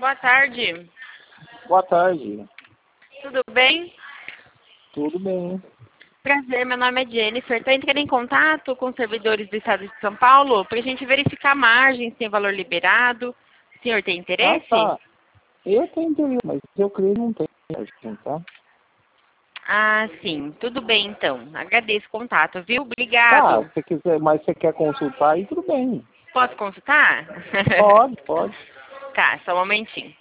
Boa tarde. Boa tarde. Tudo bem? Tudo bem. Prazer, meu nome é Jennifer. Estou entrando em contato com os servidores do Estado de São Paulo para a gente verificar a margem, se tem valor liberado. O senhor tem interesse? Tá. Eu tenho interesse, mas eu creio que não tem, tá? Ah, sim. Tudo bem, então. Agradeço o contato, viu? Tá, Obrigado. se você quiser, mas você quer consultar aí, tudo bem. Posso consultar? Pode. Tá, só um momentinho.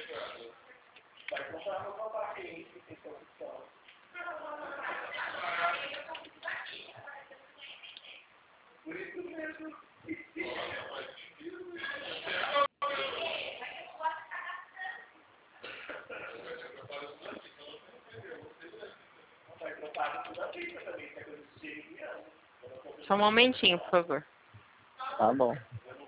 Só um momentinho, por favor. Tá bom.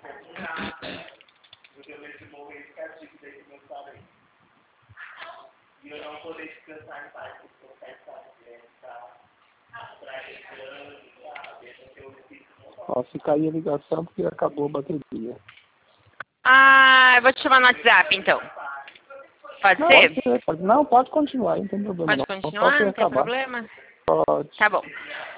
Posso cair a ligação porque acabou a bateria. Ah, eu vou te chamar no WhatsApp, então. Pode ser? Pode continuar, não tem problema Pode não. Só continuar? que Não tem acabar. problema? Pode. Tá bom.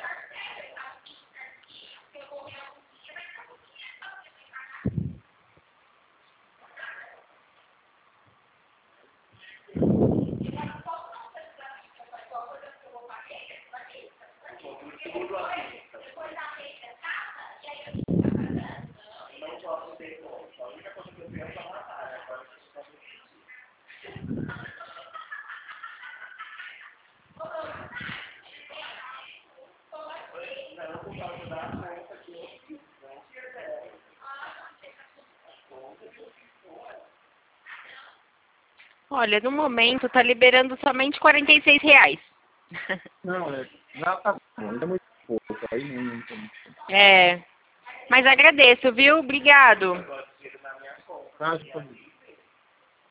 Olha, no momento tá liberando somente R$ 46. Não, já tá bom, ainda é muito pouco. Aí não tem. É, mas agradeço, viu? Obrigado. Tá,